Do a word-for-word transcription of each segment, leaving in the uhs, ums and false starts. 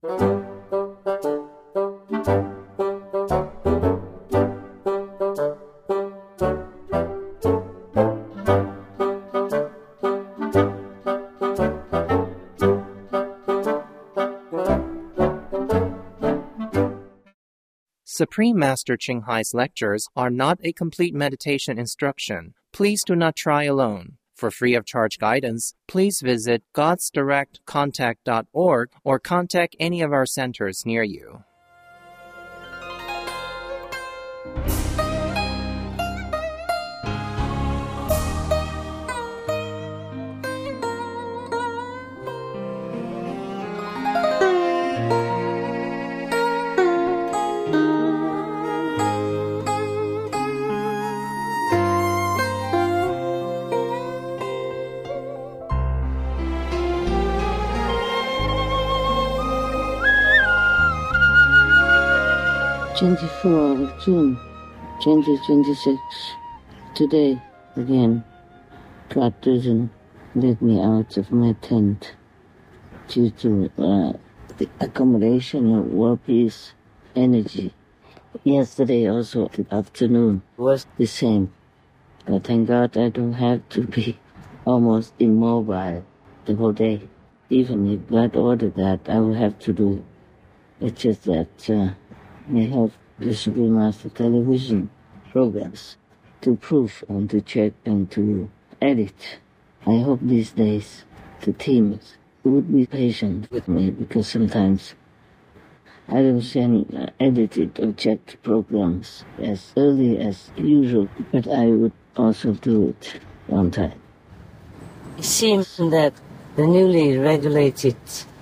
Supreme Master Ching Hai's lectures are not a complete meditation instruction. Please do not try alone. For free of charge guidance, please visit gods direct contact dot org or contact any of our centers near you. twenty-fourth of June, twenty twenty-six. Today, again, God doesn't let me out of my tent due to uh, the accumulation of war peace energy. Yesterday also, the afternoon was the same. But thank God I don't have to be almost immobile the whole day. Even if God ordered that, I will have to do. It's just that uh, I have the Supreme Master television programs to prove and to check and to edit. I hope these days the teams would be patient with me, because sometimes I don't send uh, edited or checked programs as early as usual, but I would also do it on time. It seems that the newly regulated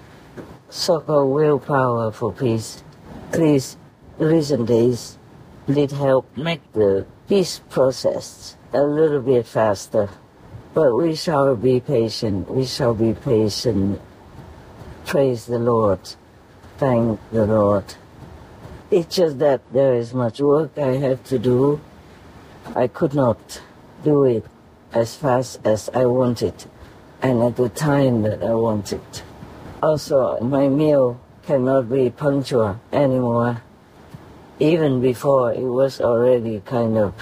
so-called willpower for peace, these recent days did help make the peace process a little bit faster. But we shall be patient, we shall be patient. Praise the Lord, thank the Lord. It's just that there is much work I have to do. I could not do it as fast as I wanted and at the time that I wanted. Also, my meal cannot be punctual anymore. Even before, it was already kind of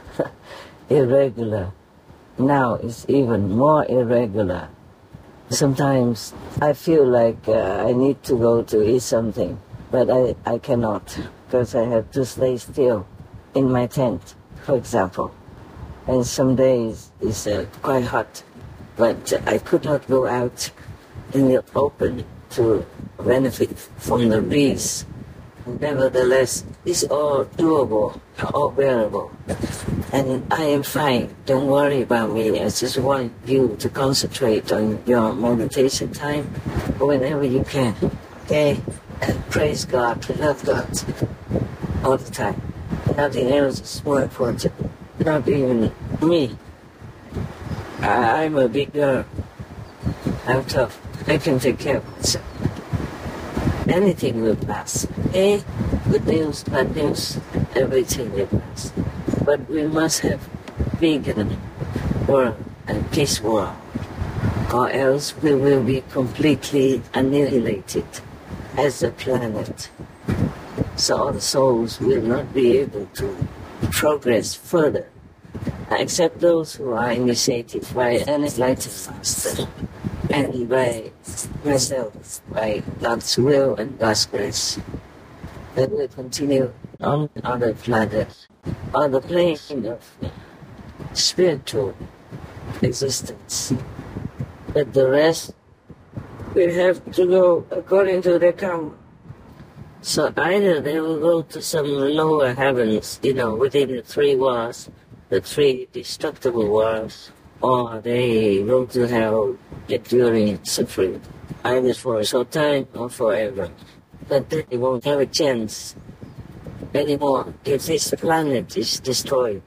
irregular. Now it's even more irregular. Sometimes I feel like uh, I need to go to eat something, but I, I cannot, because I have to stay still in my tent, for example. And some days it's uh, quite hot, but I could not go out in the open to benefit from the breeze. Nevertheless, it's all doable, all bearable. And I am fine. Don't worry about me. I just want you to concentrate on your meditation time whenever you can. Okay? And praise God, love God all the time. Nothing else is more important. Not even me. I, I'm a big girl. I'm tough. I can take care of myself. Anything will pass. Okay? Good news, bad news, everything will pass. But we must have vegan world and peace world, or else we will be completely annihilated as a planet. So the souls will not be able to progress further, except those who are initiated by an enlightened master and by myself, by God's will and God's grace. That will continue on other planets, on the plane of spiritual existence. But the rest, we have to go according to their karma. So either they will go to some lower heavens, you know, within the three worlds, the three destructible worlds, or they go to hell enduring suffering, either for a short time or forever. But they won't have a chance anymore if this planet is destroyed.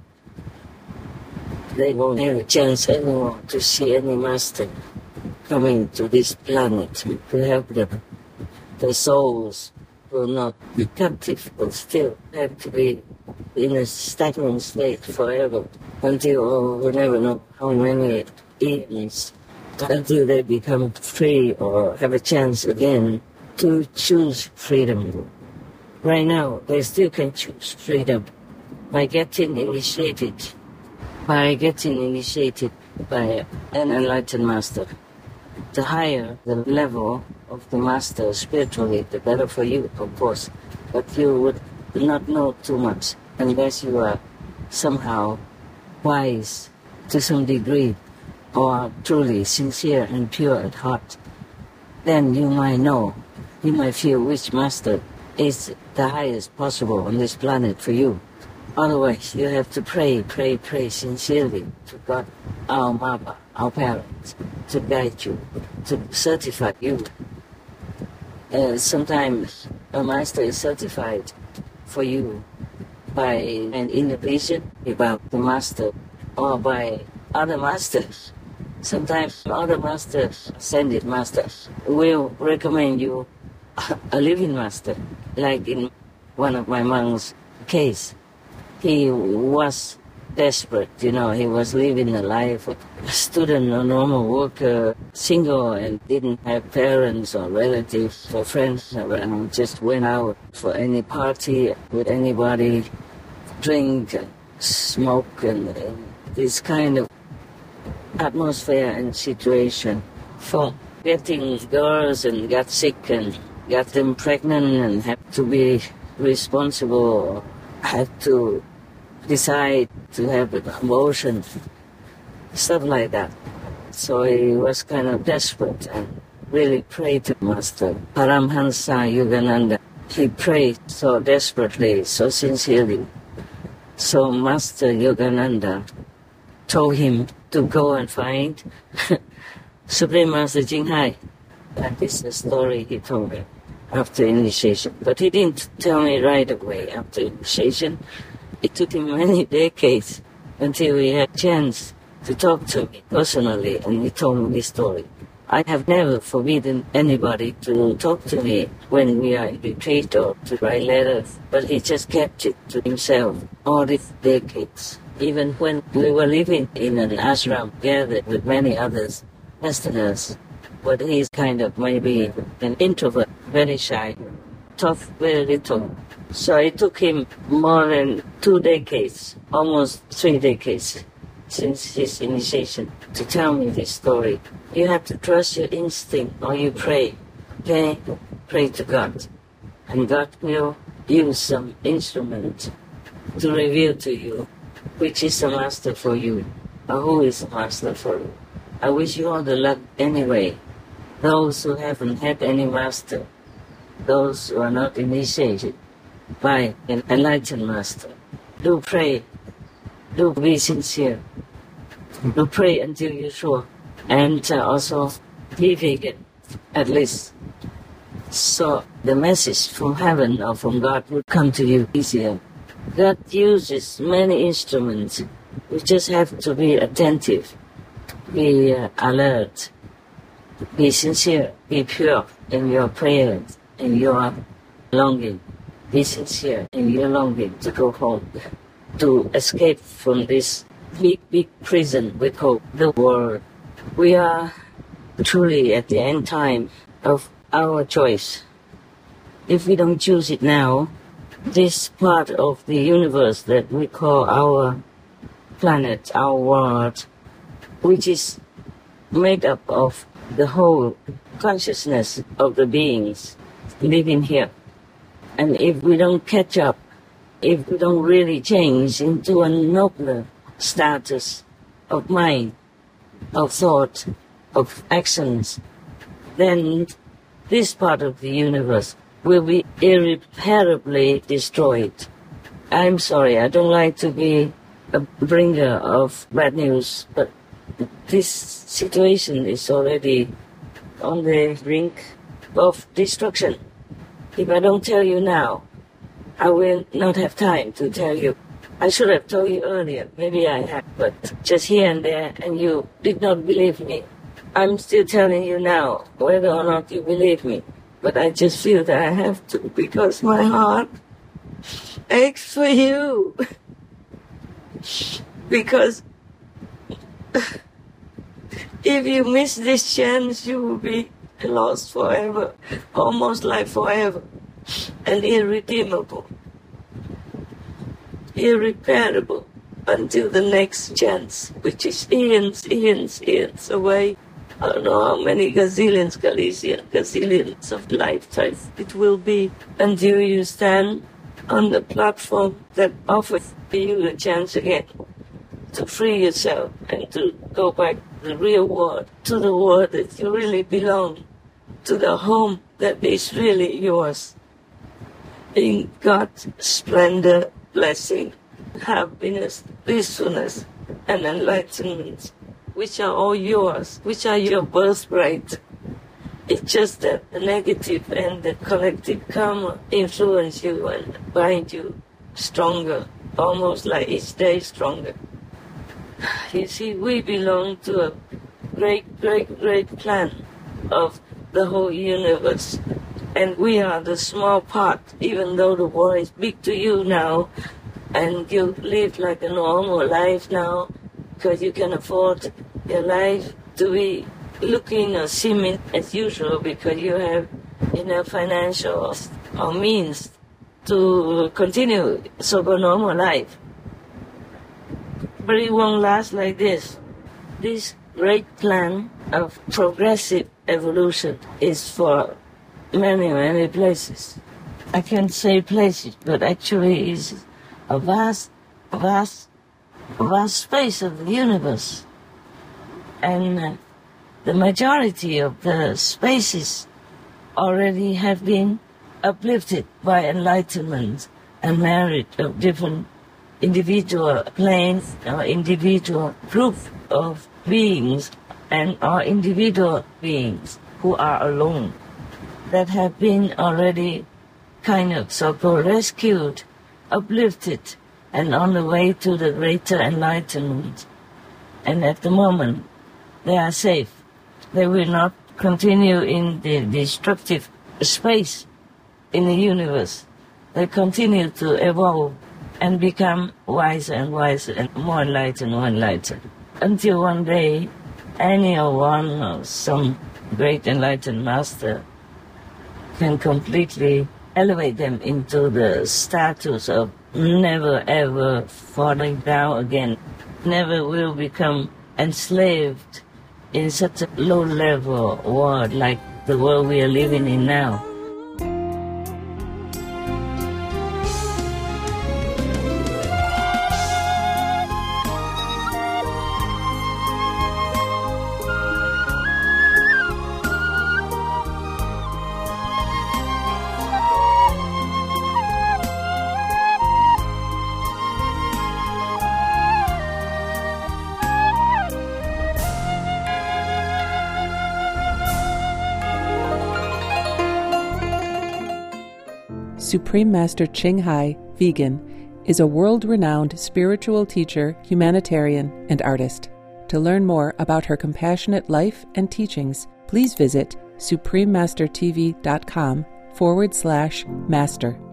They won't have a chance anymore to see any master coming to this planet to help them. The souls will not be captive, but still have to be in a stagnant state forever until, oh, we'll never know how many evenings, until they become free or have a chance again to choose freedom. Right now, they still can choose freedom by getting initiated, by getting initiated by an enlightened master. The higher the level of the master spiritually, the better for you, of course. But you would not know too much unless you are somehow wise to some degree or truly sincere and pure at heart. Then you might know, you might feel which master is the highest possible on this planet for you. Otherwise, you have to pray, pray, pray sincerely to God, our Mother, our parents, to guide you, to certify you. Uh, sometimes a master is certified for you by an inner vision about the master or by other masters. Sometimes other masters, ascended masters, will recommend you a living master, like in one of my monks' case. He was desperate, you know, he was living a life of a student, a normal worker, single, and didn't have parents or relatives or friends around, just went out for any party with anybody, drink and smoke, and, and this kind of atmosphere and situation for getting girls and got sick and got them pregnant and had to be responsible, had to decide to have an abortion, stuff like that. So he was kind of desperate and really prayed to Master Paramhansa Yogananda. He prayed so desperately, so sincerely. So Master Yogananda told him to go and find Supreme Master Jinghai. That is the story he told me after initiation. But he didn't tell me right away after initiation. It took him many decades until we had a chance to talk to me personally, and he told me this story. I have never forbidden anybody to talk to me when we are in retreat or to write letters, but he just kept it to himself all these decades. Even when we were living in an ashram gathered with many others, Westerners, but he's kind of maybe an introvert, very shy, talk very little. So it took him more than two decades, almost three decades, since his initiation, to tell me this story. You have to trust your instinct, or you pray, okay? Pray to God. And God will use some instrument to reveal to you which is the master for you, or who is the master for you. I wish you all the luck anyway. Those who haven't had any master, those who are not initiated by an enlightened master, do pray, do be sincere, do pray until you're sure, and uh, also be vegan, at least. So the message from heaven or from God will come to you easier. God uses many instruments. We just have to be attentive, be uh, alert, be sincere, be pure in your prayers, in your longing. Be sincere in your longing to go home, to escape from this big, big prison we call the world. We are truly at the end time of our choice. If we don't choose it now, this part of the universe that we call our planet, our world, which is made up of the whole consciousness of the beings living here. And if we don't catch up, if we don't really change into a nobler status of mind, of thought, of actions, then this part of the universe will be irreparably destroyed. I'm sorry, I don't like to be a bringer of bad news, but this situation is already on the brink of destruction. If I don't tell you now, I will not have time to tell you. I should have told you earlier, maybe I have, but just here and there, and you did not believe me. I'm still telling you now, whether or not you believe me, but I just feel that I have to, because my heart aches for you. Because if you miss this chance, you will be lost forever, almost like forever, and irredeemable, irreparable, until the next chance, which is eons, eons, eons away. I don't know how many gazillions, gazillions, gazillions of lifetimes it will be until you stand on the platform that offers you a chance again to free yourself and to go back to the real world, to the world that you really belong, to the home that is really yours. In God's splendor, blessing, happiness, peacefulness, and enlightenment, which are all yours, which are your birthright. It's just that the negative and the collective karma influence you and bind you stronger, almost like each day stronger. You see, we belong to a great, great, great plan of the whole universe. And we are the small part, even though the world is big to you now, and you live like a normal life now, because you can afford your life to be looking or seeming as usual because you have enough financial or means to continue so-called normal life. But it won't last like this. This great plan of progressive evolution is for many, many places. I can't say places, but actually it's a vast, vast, vast space of the universe. And uh, the majority of the spaces already have been uplifted by enlightenment and merit of different individual planes or individual group of beings and or individual beings who are alone that have been already kind of so-called rescued, uplifted, and on the way to the greater enlightenment. And at the moment, they are safe. They will not continue in the destructive space in the universe. They continue to evolve and become wiser and wiser and more enlightened, more enlightened. Until one day, any or one or some great enlightened master can completely elevate them into the status of never ever falling down again, never will become enslaved in such a low-level world like the world we are living in now. Supreme Master Ching Hai, vegan, is a world-renowned spiritual teacher, humanitarian, and artist. To learn more about her compassionate life and teachings, please visit suprememastertv.com forward slash master.